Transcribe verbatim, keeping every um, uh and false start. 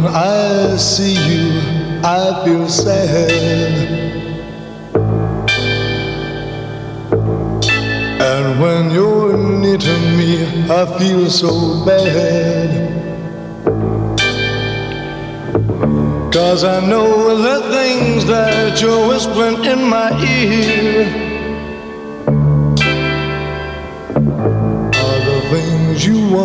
I see you, I feel sad. And when you're near to me, I feel so bad. 'Cause I know the things that you're whispering in my ear are the things you want.